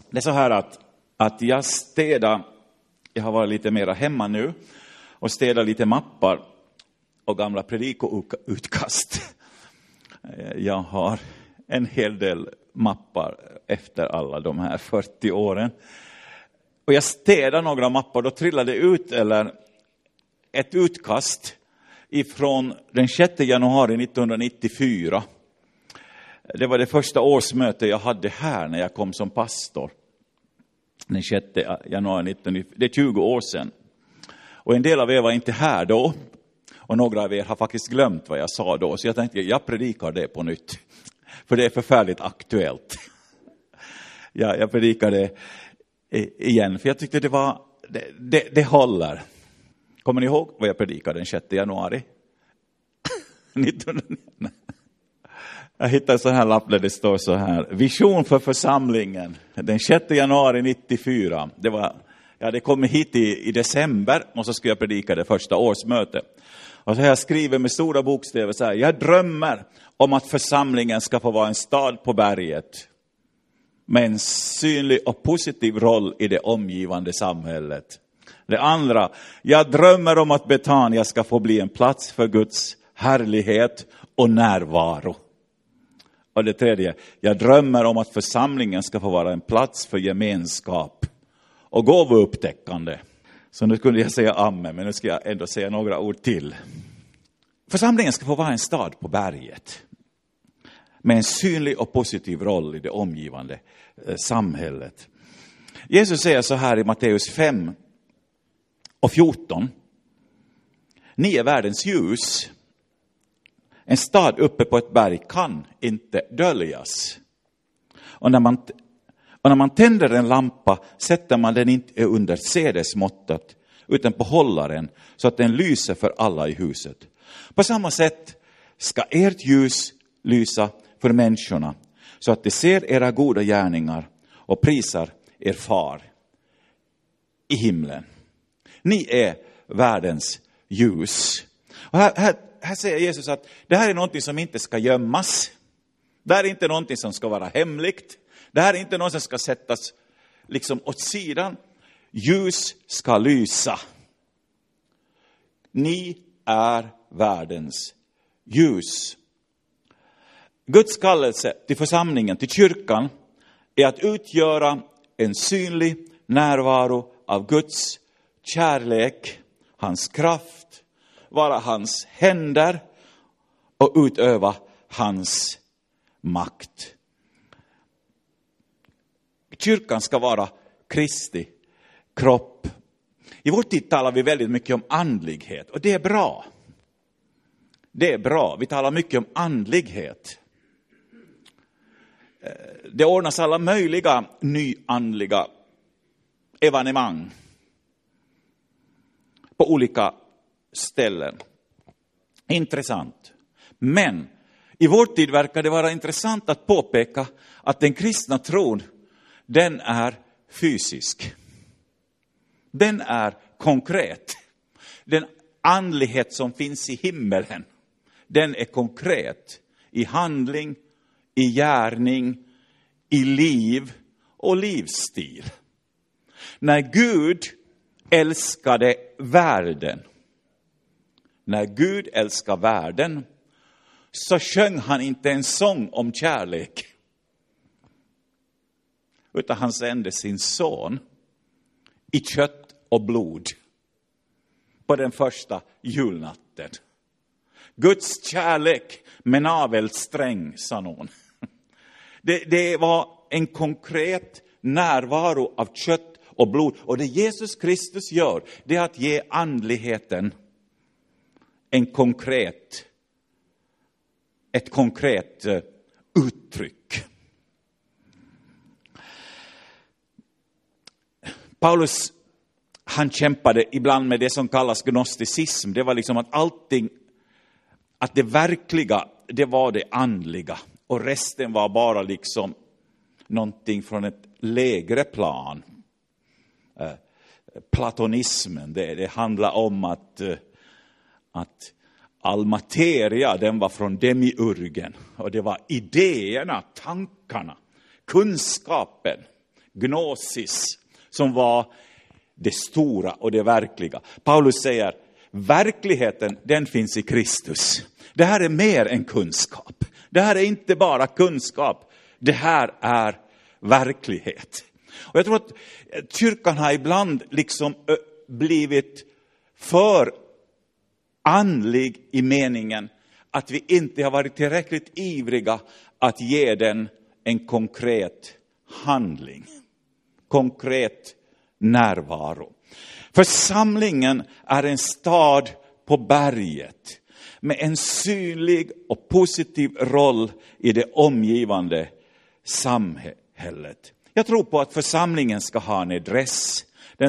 Det är så här att jag städar, jag har varit lite mera hemma nu och städar lite mappar och gamla predikoutkast. Jag har en hel del mappar efter alla de här 40 åren. Och jag städade några mappar, då trillade ut ett utkast ifrån den 6 januari 1994. Det var det första årsmöte jag hade här när jag kom som pastor. Den 6 januari 1994, det är 20 år sedan. Och en del av er var inte här då. Och några av er har faktiskt glömt vad jag sa då. Så jag tänkte, jag predikar det på nytt. För det är förfärligt aktuellt. Jag predikar det igen. För jag tyckte det håller. Kommer ni ihåg vad jag predikade den 6 januari? 1990. Jag hittade en sån här lapp där det står så här. Vision för församlingen. Den 6 januari 94. Det kom hit i december. Och så skulle jag predika det första årsmötet. Och så har jag skrivit med stora bokstäver så här. Jag drömmer om att församlingen ska få vara en stad på berget. Med en synlig och positiv roll i det omgivande samhället. Det andra. Jag drömmer om att Betania ska få bli en plats för Guds härlighet och närvaro. Och det tredje, jag drömmer om att församlingen ska få vara en plats för gemenskap och gåvoupptäckande. Så nu kunde jag säga amen, men nu ska jag ändå säga några ord till. Församlingen ska få vara en stad på berget med en synlig och positiv roll i det omgivande samhället. Jesus säger så här i Matteus 5 och 14. Ni är världens ljus. En stad uppe på ett berg kan inte döljas. Och när man tänder en lampa sätter man den inte under sädesmåttet utan på hållaren så att den lyser för alla i huset. På samma sätt ska ert ljus lysa för människorna så att de ser era goda gärningar och prisar er far i himlen. Ni är världens ljus. Och här säger Jesus att det här är någonting som inte ska gömmas. Det här är inte någonting som ska vara hemligt. Det här är inte något som ska sättas liksom åt sidan. Ljus ska lysa. Ni är världens ljus. Guds kallelse till församlingen, till kyrkan, är att utgöra en synlig närvaro av Guds kärlek, hans kraft, vara hans händer och utöva hans makt. Kyrkan ska vara Kristi kropp. I vår tid talar vi väldigt mycket om andlighet och det är bra. Det är bra, vi talar mycket om andlighet. Det ordnas alla möjliga nyandliga evenemang på olika ställen. Intressant. Men i vår tid verkar det vara intressant att påpeka att den kristna tron, den är fysisk. Den är konkret. Den andlighet som finns i himmelen, den är konkret i handling, i gärning, i liv och livsstil. När Gud älskade världen, så sjöng han inte en sång om kärlek. Utan han sände sin son i kött och blod på den första julnatten. Guds kärlek med navelsträng, sa någon. Det var en konkret närvaro av kött och blod. Och det Jesus Kristus gör, det är att ge andligheten ett konkret uttryck. Paulus, han kämpade ibland med det som kallas gnosticism. Det var liksom att det verkliga, det var det andliga. Och resten var bara liksom någonting från ett lägre plan. Platonismen, det handlar om att all materia, den var från demiurgen. Och det var idéerna, tankarna, kunskapen, gnosis, som var det stora och det verkliga. Paulus säger, verkligheten den finns i Kristus. Det här är mer än kunskap. Det här är inte bara kunskap. Det här är verklighet. Och jag tror att kyrkan har ibland liksom blivit för andlig i meningen att vi inte har varit tillräckligt ivriga att ge den en konkret handling. Konkret närvaro. Församlingen är en stad på berget med en synlig och positiv roll i det omgivande samhället. Jag tror på att församlingen ska ha en adress.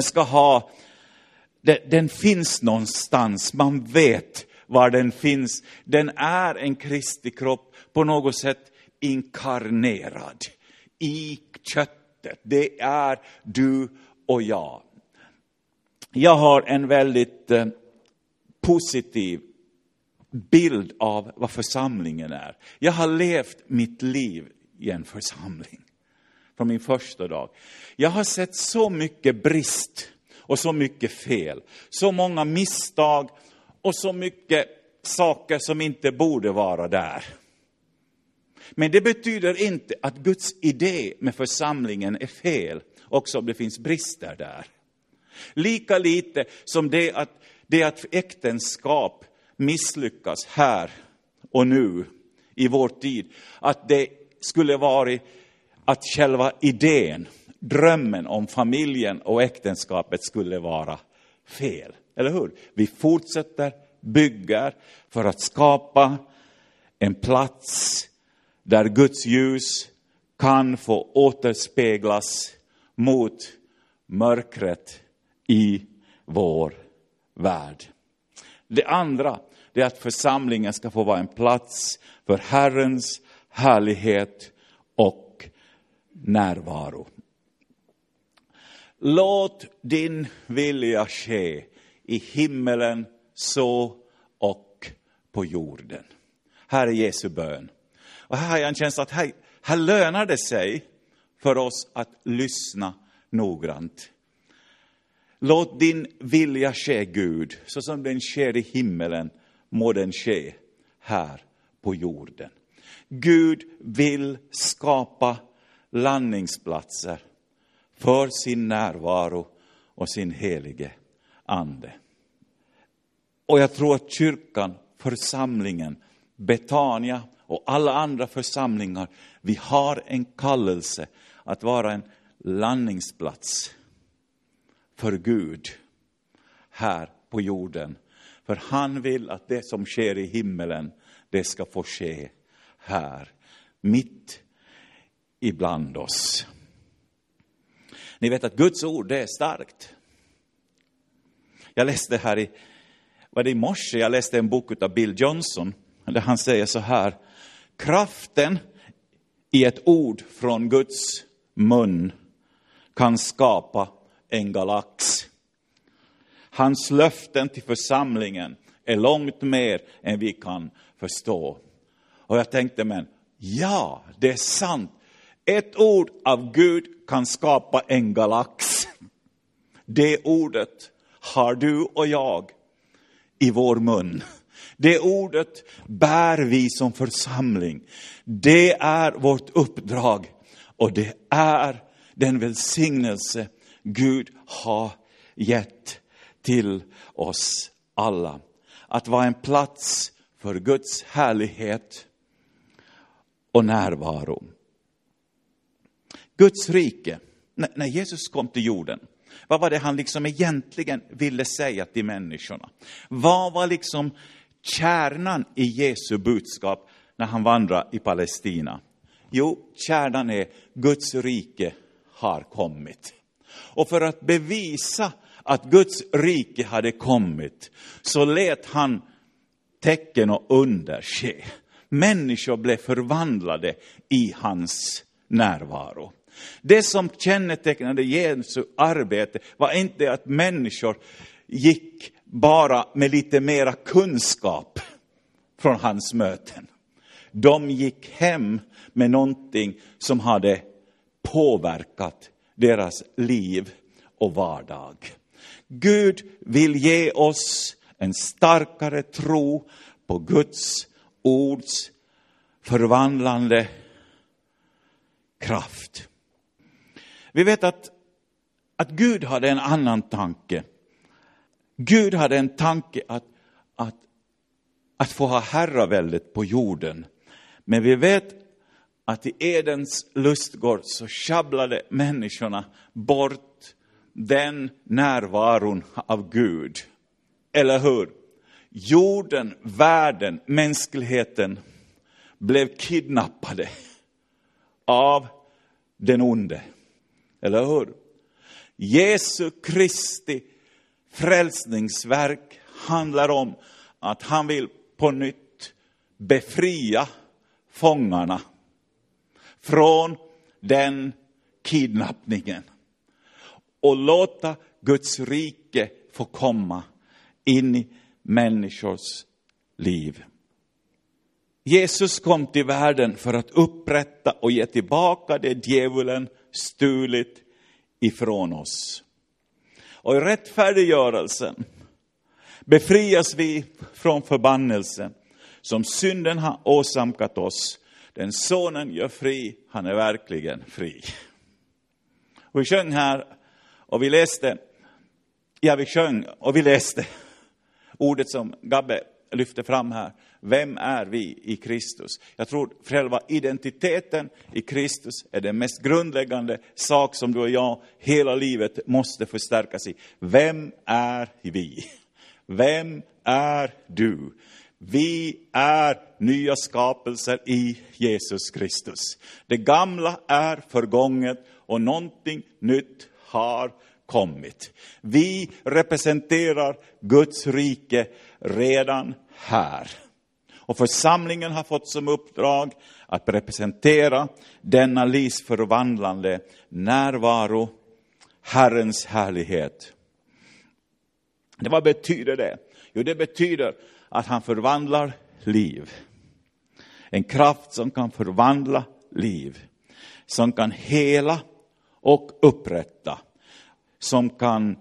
Den finns någonstans. Man vet var den finns. Den är en Kristi kropp på något sätt inkarnerad i köttet. Det är du och jag. Jag har en väldigt positiv bild av vad församlingen är. Jag har levt mitt liv i en församling från min första dag. Jag har sett så mycket brist och så mycket fel. Så många misstag och så mycket saker som inte borde vara där. Men det betyder inte att Guds idé med församlingen är fel. Också om det finns brister där. Lika lite som det att äktenskap misslyckas här och nu i vår tid. Att det skulle vara att själva idén, drömmen om familjen och äktenskapet skulle vara fel. Eller hur? Vi fortsätter bygga för att skapa en plats där Guds ljus kan få återspeglas mot mörkret i vår värld. Det andra är att församlingen ska få vara en plats för Herrens härlighet och närvaro. Låt din vilja ske i himmelen så och på jorden. Här är Jesu bön. Och här har jag en känsla att här lönar det sig för oss att lyssna noggrant. Låt din vilja ske, Gud, så som den sker i himmelen må den ske här på jorden. Gud vill skapa landningsplatser för sin närvaro och sin helige ande. Och jag tror att kyrkan, församlingen, Betania och alla andra församlingar, vi har en kallelse att vara en landningsplats för Gud här på jorden. För han vill att det som sker i himmelen, det ska få ske här, mitt ibland oss. Ni vet att Guds ord, det är starkt. Jag läste här i morse, jag läste en bok av Bill Johnson, där han säger så här: kraften i ett ord från Guds mun kan skapa en galax. Hans löften till församlingen är långt mer än vi kan förstå. Och jag tänkte, men ja, det är sant. Ett ord av Gud kan skapa en galax. Det ordet har du och jag i vår mun. Det ordet bär vi som församling. Det är vårt uppdrag. Och det är den välsignelse Gud har gett till oss alla. Att vara en plats för Guds härlighet och närvaro. Guds rike, när Jesus kom till jorden, vad var det han liksom egentligen ville säga till människorna? Vad var liksom kärnan i Jesu budskap när han vandrade i Palestina? Jo, kärnan är Guds rike har kommit. Och för att bevisa att Guds rike hade kommit, så lät han tecken och under ske. Människor blev förvandlade i hans närvaro. Det som kännetecknade Jesu arbete var inte att människor gick bara med lite mera kunskap från hans möten. De gick hem med någonting som hade påverkat deras liv och vardag. Gud vill ge oss en starkare tro på Guds ords förvandlande kraft. Vi vet att Gud hade en annan tanke. Gud hade en tanke att få ha herraväldet på jorden. Men vi vet att i Edens lustgård så sjabblade människorna bort den närvaron av Gud. Eller hur? Jorden, världen, mänskligheten blev kidnappade av den onde. Eller hur? Jesu Kristi frälsningsverk handlar om att han vill på nytt befria fångarna från den kidnappningen. Och låta Guds rike få komma in i människors liv. Jesus kom till världen för att upprätta och ge tillbaka det djävulen stulit ifrån oss. Och i rättfärdiggörelsen befrias vi från förbannelsen som synden har åsamkat oss. Den sonen gör fri, han är verkligen fri. Vi sjöng här och vi läste, ordet som Gabbe lyfte fram här. Vem är vi i Kristus? Jag tror själva identiteten i Kristus är den mest grundläggande sak som du och jag hela livet måste förstärkas i. Vem är vi? Vem är du? Vi är nya skapelser i Jesus Kristus. Det gamla är förgånget och någonting nytt har kommit. Vi representerar Guds rike redan här. Och församlingen har fått som uppdrag att representera denna livsförvandlande närvaro, Herrens härlighet. Vad betyder det? Jo, det betyder att han förvandlar liv. En kraft som kan förvandla liv. Som kan hela och upprätta. Som kan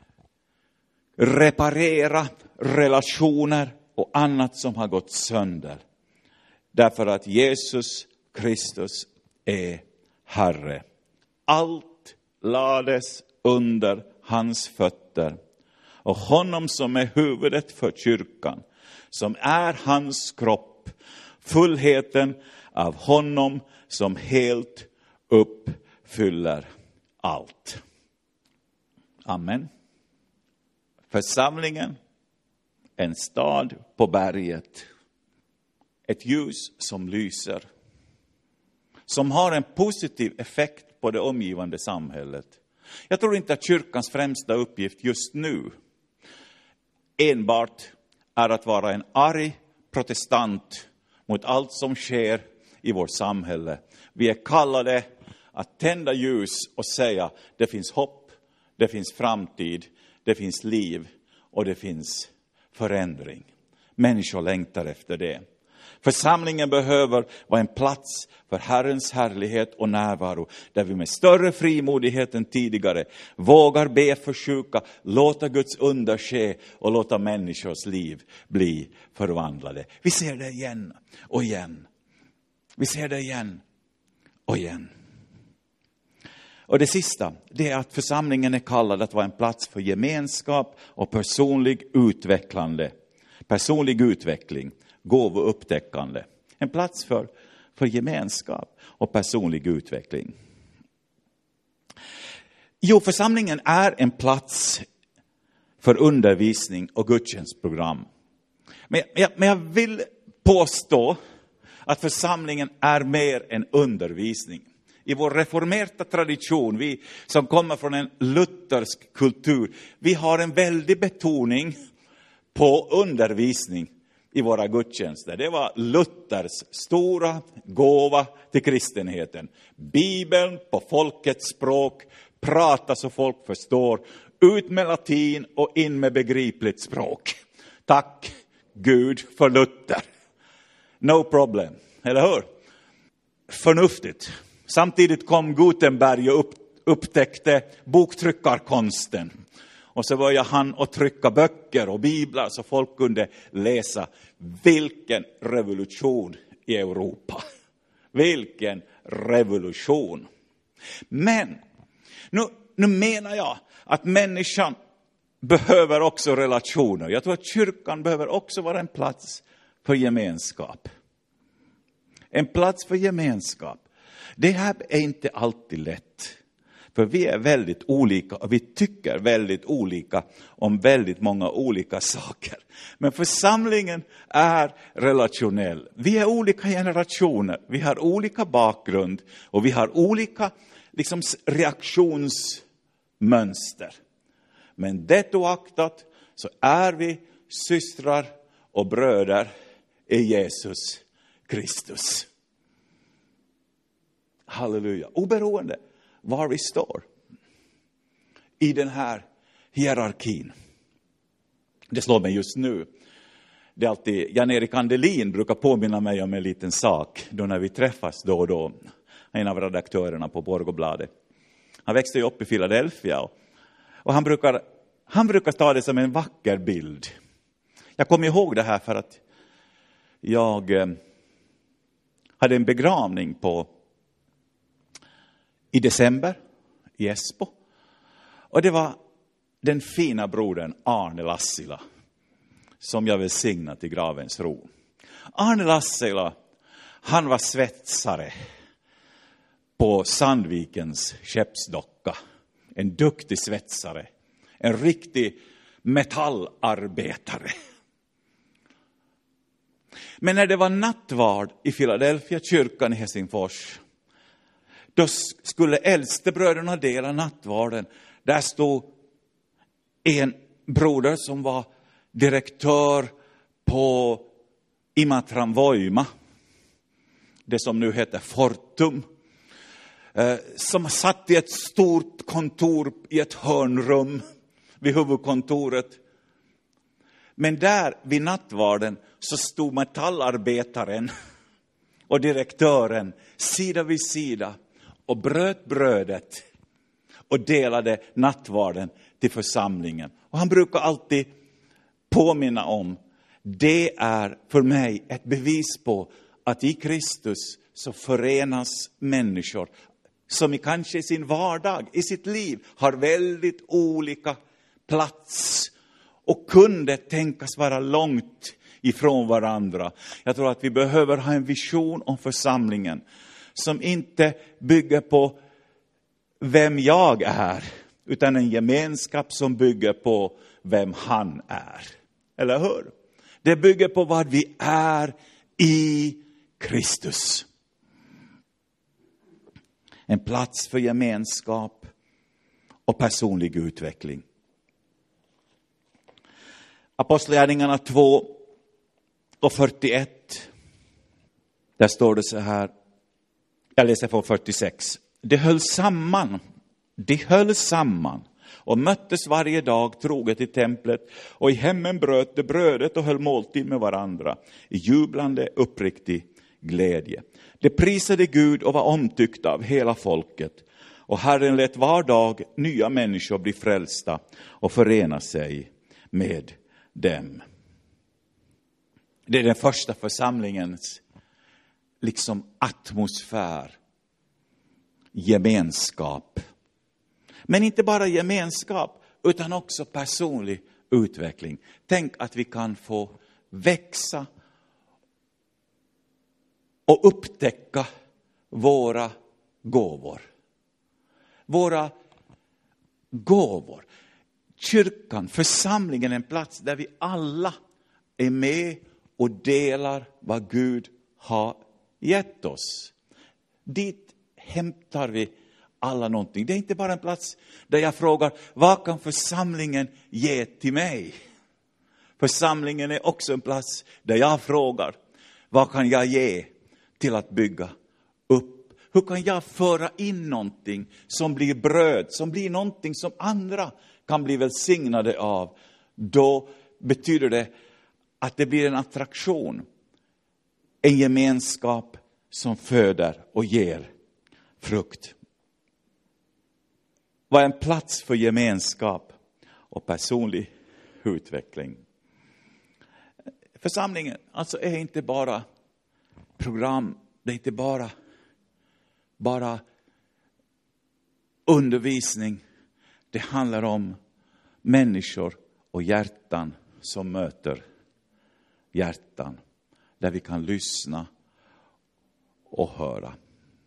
reparera relationer och annat som har gått sönder. Därför att Jesus Kristus är Herre. Allt lades under hans fötter. Och honom som är huvudet för kyrkan, som är hans kropp, fullheten av honom som helt uppfyller allt. Amen. Församlingen, en stad på berget, ett ljus som lyser, som har en positiv effekt på det omgivande samhället. Jag tror inte att kyrkans främsta uppgift just nu enbart är att vara en arg protestant mot allt som sker i vårt samhälle. Vi är kallade att tända ljus och säga det finns hopp, det finns framtid, det finns liv och det finns förändring. Människor längtar efter det. Församlingen behöver vara en plats för Herrens härlighet och närvaro. Där vi med större frimodighet än tidigare vågar be för sjuka, låta Guds under ske och låta människors liv bli förvandlade. Vi ser det igen och igen. Vi ser det igen och igen. Och det sista, det är att församlingen är kallad att vara en plats för gemenskap och personlig utveckling, gåvoupptäckande. En plats för gemenskap och personlig utveckling. Jo, församlingen är en plats för undervisning och gudstjänstprogram. Men jag vill påstå att församlingen är mer än undervisning. I vår reformerta tradition, vi som kommer från en luthersk kultur, vi har en väldig betoning på undervisning i våra gudstjänster. Det var Luthers stora gåva till kristenheten. Bibeln på folkets språk, prata så folk förstår, ut med latin och in med begripligt språk. Tack Gud för Luther. No problem, eller hur? Förnuftigt. Samtidigt kom Gutenberg och upptäckte boktryckarkonsten. Och så började han att trycka böcker och biblar så folk kunde läsa. Vilken revolution i Europa. Vilken revolution. Men nu menar jag att människan behöver också relationer. Jag tror att kyrkan behöver också vara en plats för gemenskap. En plats för gemenskap. Det här är inte alltid lätt. För vi är väldigt olika och vi tycker väldigt olika om väldigt många olika saker. Men församlingen är relationell. Vi är olika generationer. Vi har olika bakgrund och vi har olika reaktionsmönster. Men det oaktat så är vi systrar och bröder i Jesus Kristus. Halleluja. Oberoende var vi står i den här hierarkin. Det slår mig just nu. Det är alltid, Jan-Erik Andelin brukar påminna mig om en liten sak då när vi träffas då och då. En av redaktörerna på Borgobladet. Han växte ju upp i Philadelphia och han brukar ta det som en vacker bild. Jag kommer ihåg det här för att jag hade en begravning i december i Esbo. Och det var den fina brodern Arne Lassila som jag välsignat till gravens ro. Arne Lassila, han var svetsare på Sandvikens skeppsdocka. En duktig svetsare. En riktig metallarbetare. Men när det var nattvard i Philadelphia kyrkan i Helsingfors, då skulle äldstebröderna dela nattvarden. Där stod en broder som var direktör på Imatran Voima. Det som nu heter Fortum. Som satt i ett stort kontor i ett hörnrum vid huvudkontoret. Men där vid nattvarden så stod metallarbetaren och direktören sida vid sida och bröt brödet och delade nattvarden till församlingen. Och han brukar alltid påminna om, det är för mig ett bevis på att i Kristus så förenas människor som kanske i sin vardag, i sitt liv har väldigt olika plats och kunde tänkas vara långt ifrån varandra. Jag tror att vi behöver ha en vision om församlingen som inte bygger på vem jag är, utan en gemenskap som bygger på vem han är. Eller hur? Det bygger på vad vi är i Kristus. En plats för gemenskap och personlig utveckling. Apostlagärningarna 2:41. Där står det så här. Jag läser från 46. De höll samman och möttes varje dag troget i templet, och i hemmen bröt de brödet och höll måltid med varandra i jublande uppriktig glädje. De prisade Gud och var omtyckta av hela folket, och Herren lät var dag nya människor bli frälsta och förena sig med dem. Det är den första församlingens atmosfär, gemenskap. Men inte bara gemenskap utan också personlig utveckling. Tänk att vi kan få växa och upptäcka våra gåvor. Våra gåvor. Kyrkan, församlingen är en plats där vi alla är med och delar vad Gud har gett oss. Dit hämtar vi alla någonting. Det är inte bara en plats där jag frågar, vad kan församlingen ge till mig? Församlingen är också en plats där jag frågar, vad kan jag ge till att bygga upp? Hur kan jag föra in någonting som blir bröd, som blir någonting som andra kan bli välsignade av? Då betyder det att det blir en attraktion, en gemenskap som föder och ger frukt. vara en plats för gemenskap och personlig utveckling. Församlingen alltså är inte bara program, det är inte bara undervisning. Det handlar om människor och hjärtan som möter hjärtan. Där vi kan lyssna och höra.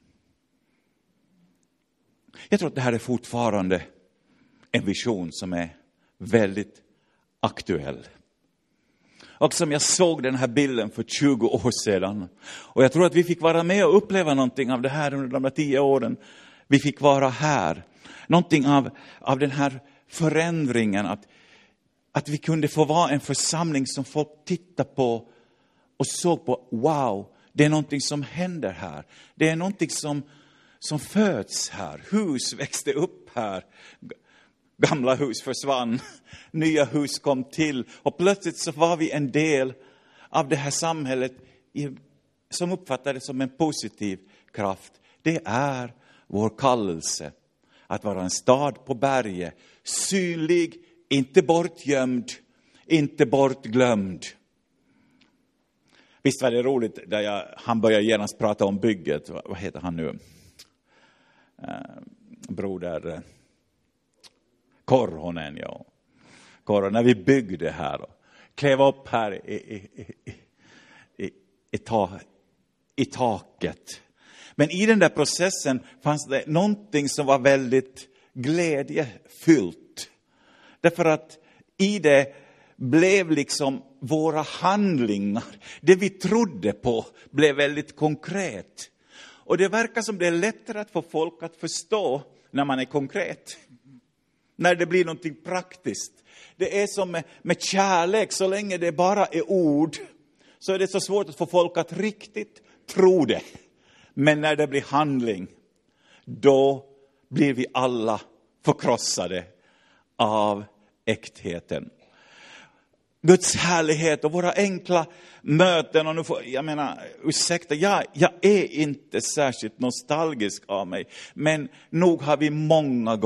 Jag tror att det här är fortfarande en vision som är väldigt aktuell. Och som jag såg den här bilden för 20 år sedan. Och jag tror att vi fick vara med och uppleva någonting av det här under de 10 åren. Vi fick vara här. Någonting av den här förändringen. Att vi kunde få vara en församling som folk tittar på och såg på. Wow, det är någonting som händer här. Det är någonting som föds här. Hus växte upp här. Gamla hus försvann. Nya hus kom till. Och plötsligt så var vi en del av det här samhället som uppfattades som en positiv kraft. Det är vår kallelse. Att vara en stad på berget. Synlig, inte bortgömd, inte bortglömd. Visst var det roligt där han började genast prata om bygget. Vad heter han nu? Broder Korhonen, ja. Korhonen, när vi byggde här och klev upp här i taket. Men i den där processen fanns det någonting som var väldigt glädjefyllt. Därför att i det blev liksom våra handlingar, det vi trodde på, blev väldigt konkret. Och det verkar som det är lättare att få folk att förstå när man är konkret. När det blir någonting praktiskt. Det är som med kärlek, så länge det bara är ord så är det så svårt att få folk att riktigt tro det. Men när det blir handling, då blir vi alla förkrossade av äktheten. Guds härlighet och våra enkla möten. Och nu jag menar, ursäkta, jag är inte särskilt nostalgisk av mig. Men nog har vi många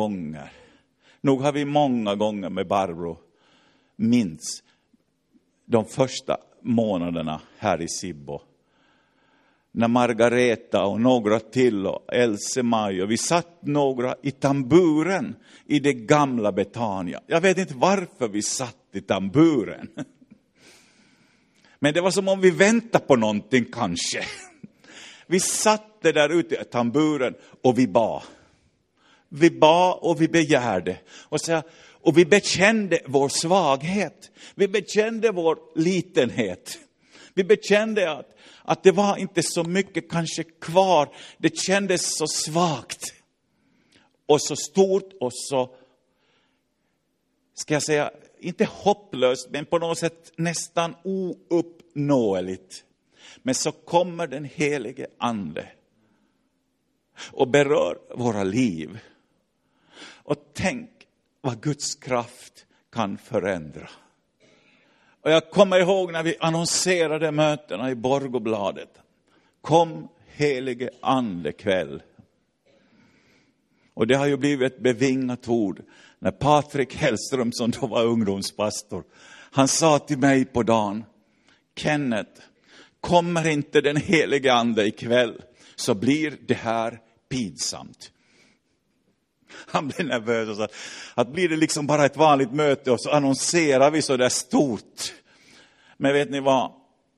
gånger med Barbro minns de första månaderna här i Sibbo. När Margareta och några till och Else-Maj och vi satt några i tamburen i det gamla Betania. Jag vet inte varför vi satt i tamburen. Men det var som om vi väntade på någonting kanske. Vi satt där ute i tamburen och vi bad. Vi bad och vi begärde. Och vi bekände vår svaghet. Vi bekände vår litenhet. Vi bekände att det var inte så mycket kanske kvar. Det kändes så svagt. Och så stort och så, ska jag säga, inte hopplöst, men på något sätt nästan ouppnåeligt. Men så kommer den helige ande och berör våra liv. Och tänk vad Guds kraft kan förändra. Och jag kommer ihåg när vi annonserade mötena i Borgobladet. Kom helige ande kväll. Och det har ju blivit ett bevingat ord. När Patrik Hellström, som då var ungdomspastor, han sa till mig på dagen: Kenneth, kommer inte den helige ande ikväll så blir det här pinsamt. Han blev nervös och sa att blir det liksom bara ett vanligt möte och så annonserar vi så där stort. Men vet ni vad?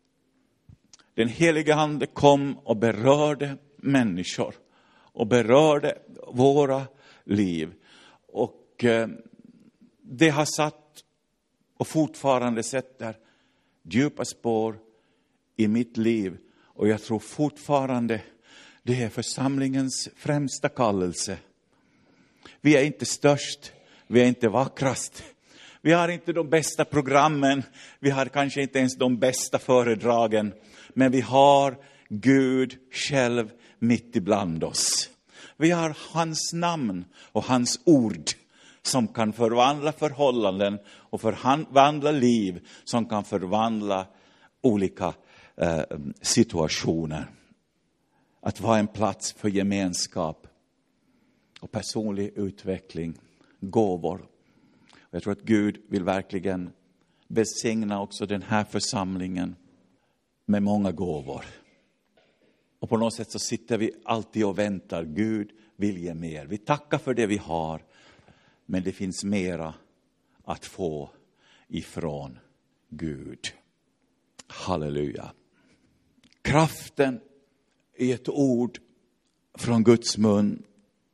Den heliga ande kom och berörde människor och berörde våra liv. Och det har satt och fortfarande sätter djupa spår i mitt liv. Och jag tror fortfarande det är församlingens främsta kallelse. Vi är inte störst, vi är inte vackrast. Vi har inte de bästa programmen, vi har kanske inte ens de bästa föredragen. Men vi har Gud själv mitt ibland oss. Vi har hans namn och hans ord som kan förvandla förhållanden och förvandla liv, som kan förvandla olika situationer. Att vara en plats för gemenskap och personlig utveckling, gåvor. Jag tror att Gud vill verkligen besigna också den här församlingen med många gåvor. Och på något sätt så sitter vi alltid och väntar. Gud vill ge mer. Vi tackar för det vi har. Men det finns mera att få ifrån Gud. Halleluja. Kraften i ett ord från Guds mun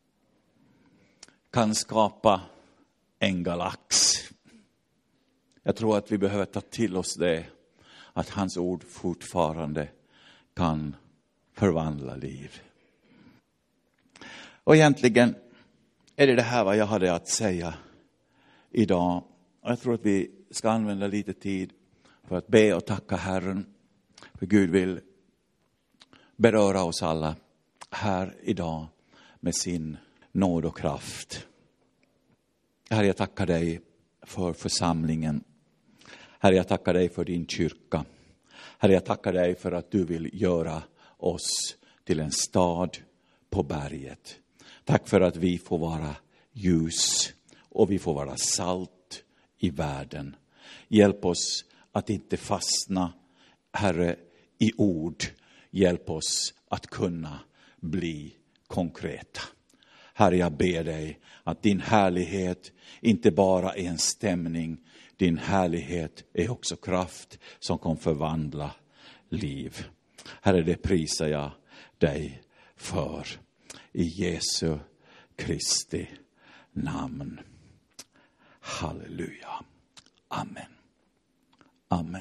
kan skapa en galax. Jag tror att vi behöver ta till oss det. Att hans ord fortfarande kan förvandla liv. Och egentligen är det här vad jag hade att säga idag. Jag tror att vi ska använda lite tid för att be och tacka Herren. För Gud vill beröra oss alla här idag med sin nåd och kraft. Herre, jag tackar dig för församlingen. Herre, jag tackar dig för din kyrka. Herre, jag tackar dig för att du vill göra oss till en stad på berget. Tack för att vi får vara ljus och vi får vara salt i världen. Hjälp oss att inte fastna, Herre, i ord. Hjälp oss att kunna bli konkreta. Herre, jag ber dig att din härlighet inte bara är en stämning. Din härlighet är också kraft som kan förvandla liv. Herre, det prisar jag dig för. I Jesu Kristi namn. Halleluja. Amen. Amen.